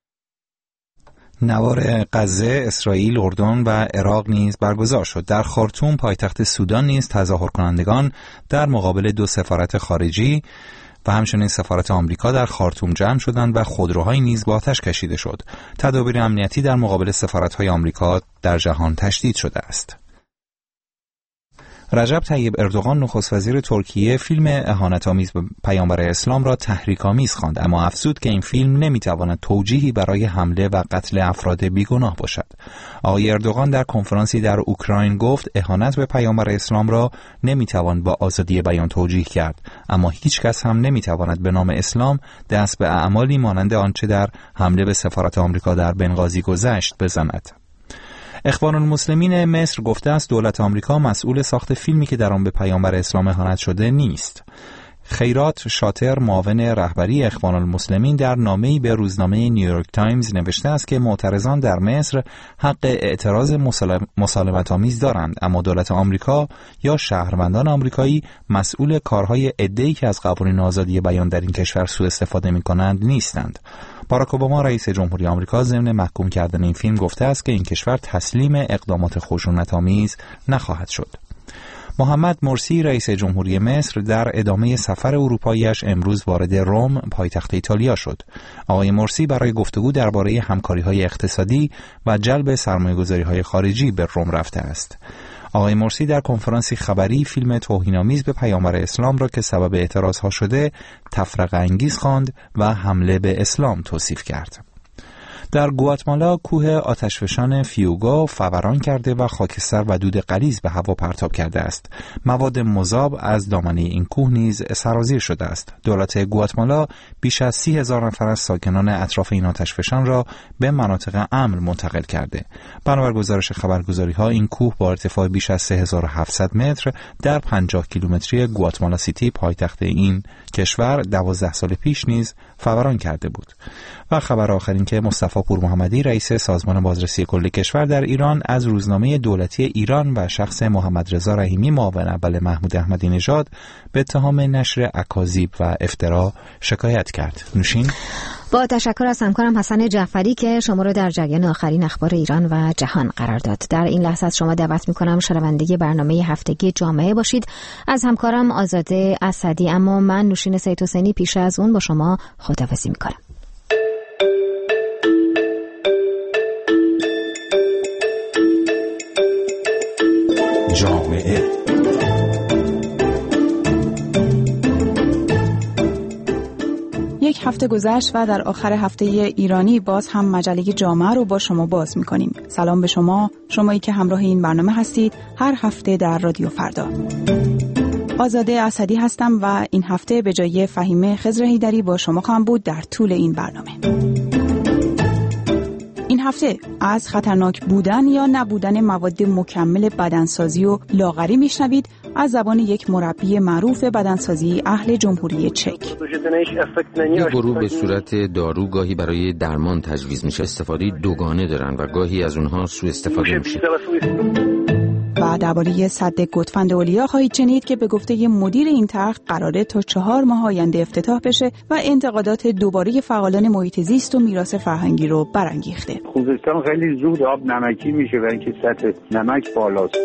نوار غزه، اسرائیل، اردن و عراق نیز برگزار شد. در خارتوم پایتخت سودان نیز تظاهر کنندگان در مقابل دو سفارت خارجی و همچنین سفارت آمریکا در خارتوم جمع شدند و خودروهای نیز با آتش کشیده شد. تدابیر امنیتی در مقابل سفارت‌های آمریکا در جهان تشدید شده است. رجب طیب اردوغان نخست وزیر ترکیه فیلم اهانت‌آمیز به پیامبر اسلام را تحریک‌آمیز خواند، اما افزود که این فیلم نمی‌تواند توجیهی برای حمله و قتل افراد بیگناه باشد. آقای اردوغان در کنفرانسی در اوکراین گفت اهانت به پیامبر اسلام را نمی‌توان با آزادی بیان توجیه کرد، اما هیچ کس هم نمی‌تواند به نام اسلام دست به اعمالی مانند آنچه در حمله به سفارت آمریکا در بنغازی گذشت بزند. اخوان المسلمین مصر گفته است دولت آمریکا مسئول ساخت فیلمی که در آن به پیامبر اسلام اهانت شده نیست. خیرات شاطر، معاون رهبری اخوان المسلمین، در نامه‌ای به روزنامه نیویورک تایمز نوشته است که معترضان در مصر حق اعتراض مسالمت‌آمیز دارند، اما دولت آمریکا یا شهروندان آمریکایی مسئول کارهای عده‌ای که از قوانین آزادی بیان در این کشور سوء استفاده می‌کنند نیستند. باراک اوباما رئیس جمهوری آمریکا ضمن محکوم کردن این فیلم گفته است که این کشور تسلیم اقدامات خشونت‌آمیز نخواهد شد. محمد مرسی رئیس جمهوری مصر در ادامه سفر اروپایی‌اش امروز وارد روم پایتخت ایتالیا شد. آقای مرسی برای گفتگو درباره همکاری‌های اقتصادی و جلب سرمایه‌گذاری‌های خارجی به روم رفته است. آقای مرسی در کنفرانسی خبری فیلم توهین‌آمیز به پیامبر اسلام را که سبب اعتراضها شده تفرقه انگیز خواند و حمله به اسلام توصیف کرد. در گواتمالا کوه آتشفشان فیوگو فوران کرده و خاکستر و دود غلیظ به هوا پرتاب کرده است. مواد مذاب از دامنه این کوه نیز سرازیر شده است. دولت گواتمالا بیش از سی هزار نفر از ساکنان اطراف این آتشفشان را به مناطق امن منتقل کرده. بنابر گزارش خبرگزاری‌ها این کوه با ارتفاع بیش از سه هزار و هفتصد متر در پنجاه کیلومتری گواتمالا سیتی پایتخت این کشور دوازده سال پیش نیز فوران کرده بود. و خبر آخر این که مصطفی پور محمدی رئیس سازمان بازرسی کل کشور در ایران از روزنامه دولتی ایران و شخص محمد رضا رحیمی معاون اول محمود احمدی نژاد به اتهام نشر اکاذیب و افترا شکایت کرد. نوشین. با تشکر از همکارم حسن جعفری که شما رو در جریان آخرین اخبار ایران و جهان قرار داد. در این لحظه از شما دعوت می‌کنم شنونده برنامه هفتگی جامعه باشید. از همکارم آزاده اسدی، اما من نوشین سید حسینی پیش از اون با شما خداحافظی می‌کنم. جامعه هفته گذشت و در آخر هفته ایرانی باز هم مجله جامعه رو با شما باز می‌کنیم. سلام به شما، شمایی که همراه این برنامه هستید هر هفته در رادیو فردا. آزاده اسدی هستم و این هفته به جای فهیمه خضر حیدری با شما خواهم بود در طول این برنامه. این هفته از خطرناک بودن یا نبودن مواد مکمل بدنسازی و لاغری میشنوید از زبان یک مربی معروف بدنسازی اهل جمهوری چک. این گروه به صورت دارو گاهی برای درمان تجویز میشه، استفاده دوگانه دارن و گاهی از اونها سوء استفاده میشه. و درباره سد گوتفند اولیا خواهید شنید که به گفته مدیر این طرح قراره تا چهار ماه آینده افتتاح بشه و انتقادات دوباره فعالان محیط زیست و میراث فرهنگی رو برانگیخته. خوزستان خیلی زود آب نمکی میشه و اینکه سطح نمک بالاست.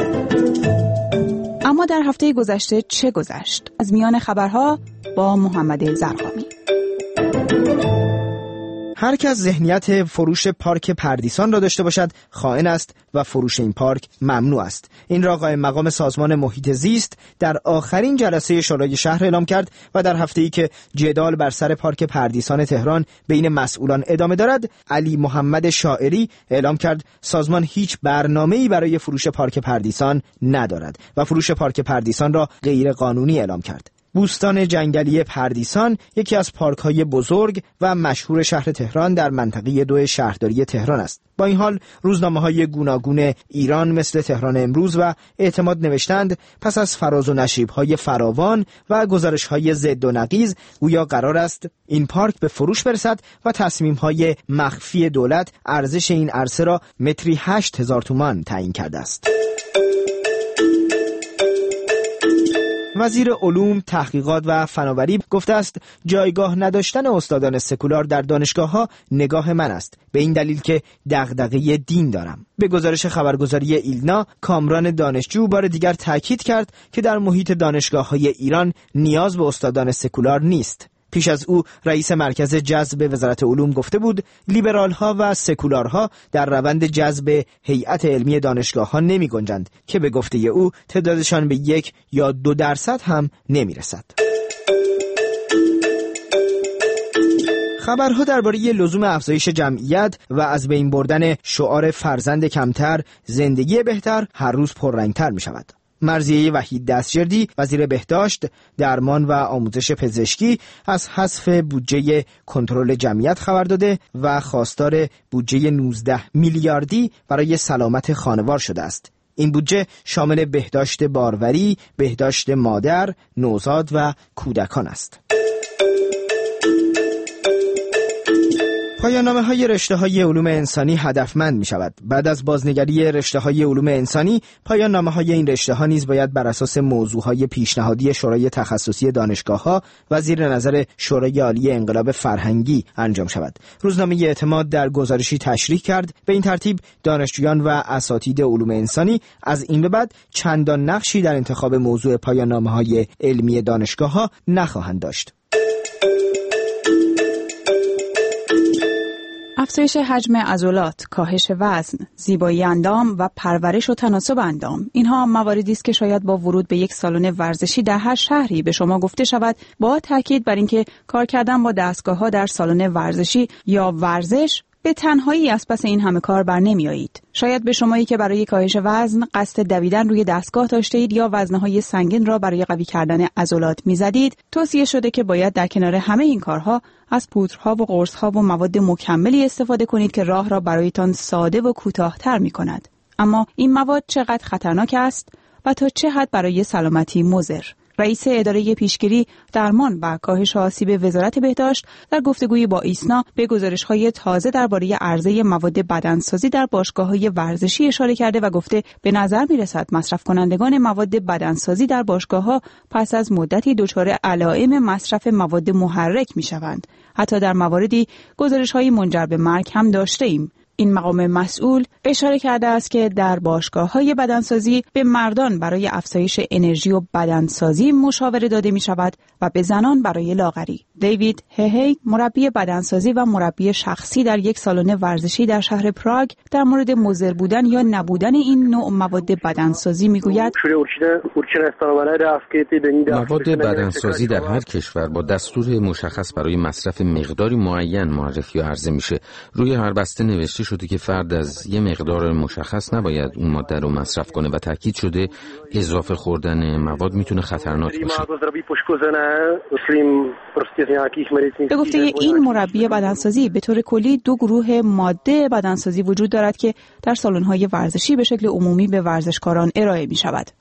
اما در هفته گذشته چه گذشت؟ از میان خبرها با محمد زرقامی. هر کس ذهنیت فروش پارک پردیسان را داشته باشد خائن است و فروش این پارک ممنوع است. این را قائم مقام سازمان محیط زیست در آخرین جلسه شورای شهر اعلام کرد و در هفته‌ای که جدال بر سر پارک پردیسان تهران بین مسئولان ادامه دارد، علی محمد شاعری اعلام کرد سازمان هیچ برنامه‌ای برای فروش پارک پردیسان ندارد و فروش پارک پردیسان را غیر قانونی اعلام کرد. بوستان جنگلی پردیسان یکی از پارک‌های بزرگ و مشهور شهر تهران در منطقه دو شهرداری تهران است. با این حال روزنامه‌های گوناگون ایران مثل تهران امروز و اعتماد نوشتند پس از فراز و نشیب‌های فراوان و گزارش‌های ضد و نقیض گویا قرار است این پارک به فروش برسد و تصمیم‌های مخفی دولت ارزش این عرصه را متری هشت هزار تومان تعیین کرده است. وزیر علوم، تحقیقات و فناوری گفته است جایگاه نداشتن استادان سکولار در دانشگاه‌ها نگاه من است، به این دلیل که دغدغه دین دارم. به گزارش خبرگزاری ایلنا، کامران دانشجو بار دیگر تاکید کرد که در محیط دانشگاه‌های ایران نیاز به استادان سکولار نیست. پیش از او رئیس مرکز جذب وزارت علوم گفته بود لیبرال‌ها و سکولارها در روند جذب هیئت علمی دانشگاه‌ها نمی‌گنجند که به گفته او تعدادشان به یک یا دو درصد هم نمی‌رسد. خبرها درباره لزوم افزایش جمعیت و از بین بردن شعار فرزند کمتر زندگی بهتر هر روز پررنگتر می‌شود. مرضیه وحید دستجردی وزیر بهداشت، درمان و آموزش پزشکی از حذف بودجه کنترل جمعیت خبر داده و خواستار بودجه نوزده میلیاردی برای سلامت خانوار شده است. این بودجه شامل بهداشت باروری، بهداشت مادر، نوزاد و کودکان است. پایان نامه‌های رشته‌های علوم انسانی هدفمند می‌شود. بعد از بازنگری رشته‌های علوم انسانی، پایان نامه‌های این رشته‌ها نیز باید بر اساس موضوعهای پیشنهادی شورای تخصصی دانشگاه‌ها و زیر نظر شورای عالی انقلاب فرهنگی انجام شود. روزنامه اعتماد در گزارشی تشریح کرد به این ترتیب دانشجویان و اساتید علوم انسانی از این به بعد چندان نقشی در انتخاب موضوع پایان نامه‌های علمی دانشگاه‌ها نخواهند داشت. افزایش حجم عضلات، کاهش وزن، زیبایی اندام و پرورش و تناسب اندام، اینها مواردی است که شاید با ورود به یک سالن ورزشی در هر شهری به شما گفته شود، با تاکید بر اینکه کار کردن با دستگاه‌ها در سالن ورزشی یا ورزش به تنهایی از پس این همه کار بر نمی‌آیید. شاید به شمایی که برای کاهش وزن قصد دویدن روی دستگاه داشته اید یا وزنه‌های سنگین را برای قوی کردن عضلات می‌زدید، توصیه شده که باید در کنار همه این کارها از پودرها و قرص‌ها و مواد مکملی استفاده کنید که راه را برایتان ساده و کوتاه‌تر می‌کند. اما این مواد چقدر خطرناک است و تا چه حد برای سلامتی مضر؟ رئیس اداره پیشگیری، درمان و کاهش آسیب وزارت بهداشت در گفتگویی با ایسنا به گزارش‌های تازه درباره عرضه مواد بدنسازی در باشگاه‌های ورزشی اشاره کرده و گفته به نظر می‌رسد مصرف کنندگان مواد بدنسازی در باشگاه‌ها پس از مدتی دچار علائم مصرف مواد محرک می‌شوند. حتی در مواردی گزارش‌های منجر به مرگ هم داشته‌ایم. این مقام مسئول اشاره کرده است که در باشگاه‌های بدنسازی به مردان برای افزایش انرژی و بدنسازی مشاوره داده می شود و به زنان برای لاغری. دیوید ههی مربی بدنسازی و مربی شخصی در یک سالن ورزشی در شهر پراگ در مورد مضر بودن یا نبودن این نوع مواد بدنسازی میگوید مواد بدنسازی در هر کشور با دستور مشخص برای مصرف مقداری معین معرفی و عرضه میشه. روی هر بسته نوشته شده که فرد از یه مقدار مشخص نباید اون ماده رو مصرف کنه و تاکید شده اضافه خوردن مواد میتونه خطرناک باشه. به گفته این مربی بدنسازی به طور کلی دو گروه ماده بدنسازی وجود دارد که در سالن‌های ورزشی به شکل عمومی به ورزشکاران ارائه می‌شود.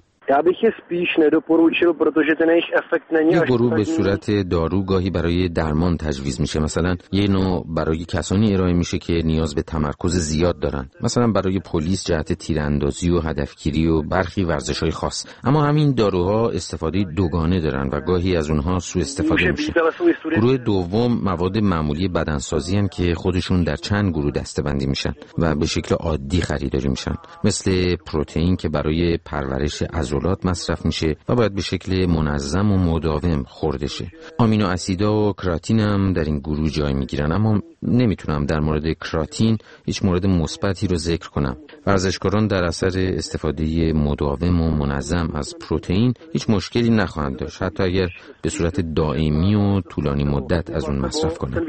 یه گروه به صورت دارو گاهی برای درمان تجویز میشه، مثلا یه نوع برای کسانی ارائه میشه که نیاز به تمرکز زیاد دارن، مثلا برای پلیس جهت تیراندازی و هدفگیری و برخی ورزش‌های خاص. اما همین داروها استفاده دوگانه دارن و گاهی از اونها سوء استفاده میشه. گروه دوم مواد معمولی بدنسازی هستند که خودشون در چند گروه دسته‌بندی میشن و به شکل عادی خریداری میشن، مثل پروتئین که برای پرورش عضلات مصرف میشه و باید به شکل منظم و مداوم خورده شه. آمینو اسیدا و کراتین هم در این گروه جای میگیرن، اما نمیتونم در مورد کراتین هیچ مورد مثبتی رو ذکر کنم. ورزشکاران در اثر استفاده مداوم و منظم از پروتئین هیچ مشکلی نخواهند داشت، حتی اگر به صورت دائمی و طولانی مدت از اون مصرف کنند.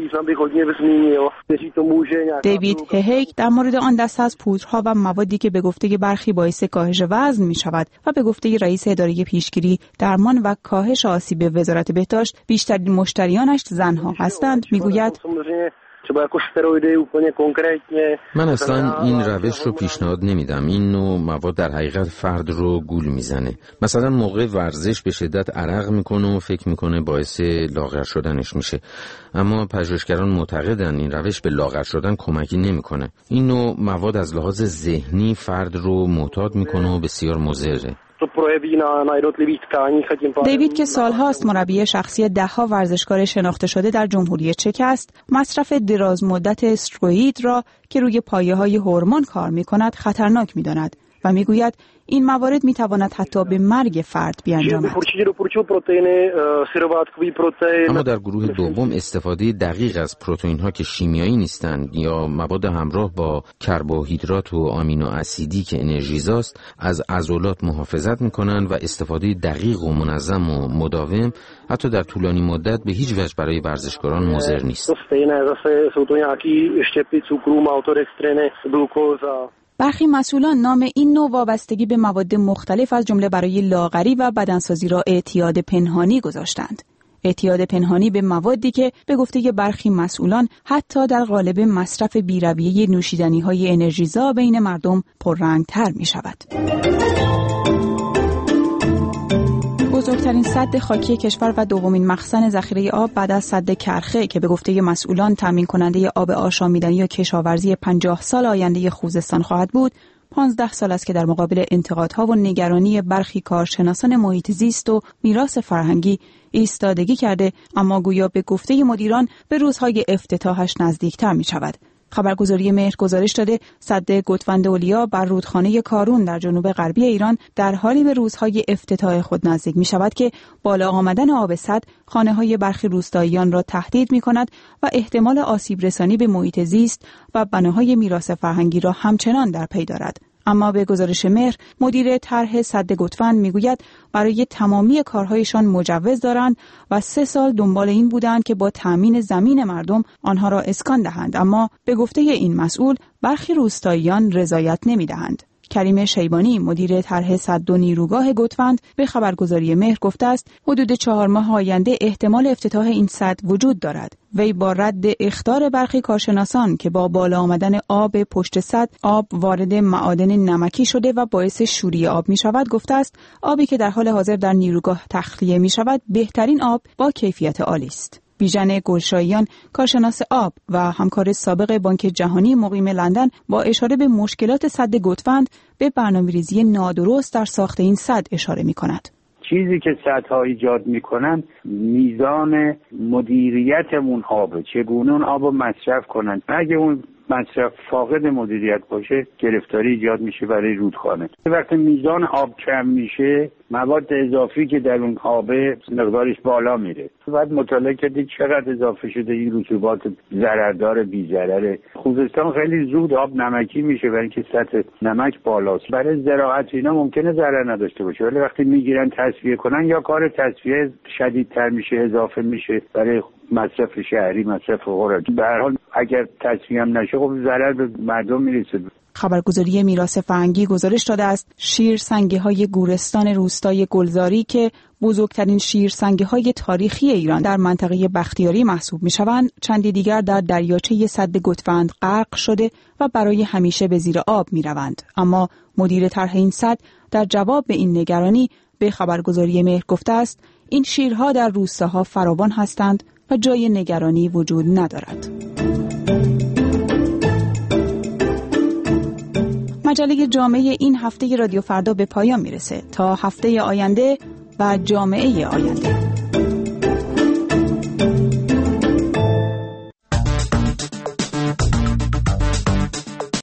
دیوید ههیک در مورد آن دسته از پودرها و موادی که به گفته برخی باعث کاهش وزن می شود و به گفته رئیس اداره پیشگیری، درمان و کاهش آسیب وزارت بهداشت بیشترین مشتریانش زنها هستند میگوید من اصلا این روش رو پیشنهاد نمیدم. این نوع مواد در حقیقت فرد رو گول میزنه. مثلا موقع ورزش به شدت عرق میکنه و فکر میکنه باعث لاغر شدنش میشه، اما پژوهشگران معتقدن این روش به لاغر شدن کمکی نمیکنه. این نوع مواد از لحاظ ذهنی فرد رو معتاد میکنه و بسیار مضره. دیوید که سالهاست مربی شخصی ده‌ها ورزشکار شناخته شده در جمهوری چک است، مصرف دراز مدت استروئید را که روی پایه‌های هورمون کار می‌کند خطرناک می‌داند و می‌گوید این موارد می‌تواند حتی به مرگ فرد بیانجامد. اما در گروه دوم استفاده دقیق از پروتئین‌ها که شیمیایی نیستند یا مواد همراه با کربوهیدرات و آمینو اسیدی که انرژیزاست از عضلات محافظت می‌کنند و استفاده دقیق و منظم و مداوم حتی در طولانی مدت به هیچ وجه برای ورزشکاران مضر نیست. برخی مسئولان نام این نوع وابستگی به مواد مختلف از جمله برای لاغری و بدنسازی را اعتیاد پنهانی گذاشتند. اعتیاد پنهانی به موادی که به گفته برخی مسئولان حتی در قالب مصرف بی‌رویه نوشیدنی‌های انرژیزا بین مردم پررنگ‌تر می‌شود. بزرگترین سد خاکی کشور و دومین مخزن ذخیره آب بعد از سد کرخه که به گفته مسئولان تامین کننده آب آشامیدنی و کشاورزی پنجاه سال آینده خوزستان خواهد بود، پانزده سال است که در مقابل انتقادها و نگرانی برخی کارشناسان محیط زیست و میراث فرهنگی ایستادگی کرده، اما گویا به گفته مدیران به روزهای افتتاحش نزدیکتر می شود. خبرگزاری مهر گزارش داده سد گوتوند اولیا بر رودخانه کارون در جنوب غربی ایران در حالی به روزهای افتتاح خود نزدیک می شود که بالا آمدن آب سد خانه‌های برخی روستاییان را تهدید می کند و احتمال آسیب رسانی به محیط زیست و بناهای میراث فرهنگی را همچنان در پی دارد. اما به گزارش مهر مدیر طرح سد گوتوند میگوید برای تمامی کارهایشان مجوز دارند و سه سال دنبال این بودند که با تامین زمین مردم آنها را اسکان دهند، اما به گفته این مسئول برخی روستاییان رضایت نمیدهند. کریم شیبانی مدیر طرح سد و نیروگاه گوتوند به خبرگزاری مهر گفته است حدود چهار ماه آینده احتمال افتتاح این سد وجود دارد. وی با رد اخطار برخی کارشناسان که با بالا آمدن آب پشت سد آب وارد معادن نمکی شده و باعث شوری آب می شود گفته است آبی که در حال حاضر در نیروگاه تخلیه می شود بهترین آب با کیفیت عالی است. بیژن گلشاییان کارشناس آب و همکار سابق بانک جهانی مقیم لندن با اشاره به مشکلات سد گوتوند به برنامه‌ریزی نادرست در ساخت این سد اشاره می‌کند. چیزی که سدها ایجاد میکنن میزان مدیریت اون آب، چگونه اون آب رو مصرف کنن. اگه اون مصرف فاقد مدیریت باشه گرفتاری ایجاد میشه برای رودخانه. وقتی میزان آب کم میشه مواد اضافی که در اون آبه مقدارش بالا میره. بعد مطالعه کردید چقدر اضافه شده این رطوبات ضرردار بی ضرره. خوزستان خیلی زود آب نمکی میشه برای اینکه سطح نمک بالاست. برای زراعت اینا ممکنه ضرر نداشته باشه، ولی وقتی میگیرن تصفیه کنن یا کار تصفیه شدیدتر میشه، اضافه میشه برای مصرف شهری، مصرف خوراکی. به هر حال اگر تصفیه هم نشه خب ضرر به مردم میرسه. خبرگزاری میراث فرهنگی گزارش داده است شیرسنگی‌های گورستان روستای گلزاری که بزرگترین شیرسنگی‌های تاریخی ایران در منطقه بختیاری محسوب می‌شوند، چندی دیگر در دریاچه سد گتفند غرق شده و برای همیشه به زیر آب می‌روند. اما مدیر طرح این سد در جواب به این نگرانی به خبرگزاری مهر گفته است این شیرها در روستاها فراوان هستند و جای نگرانی وجود ندارد. مجله جامعه این هفته رادیو فردا به پایان میرسه. تا هفته آینده و جامعه آینده.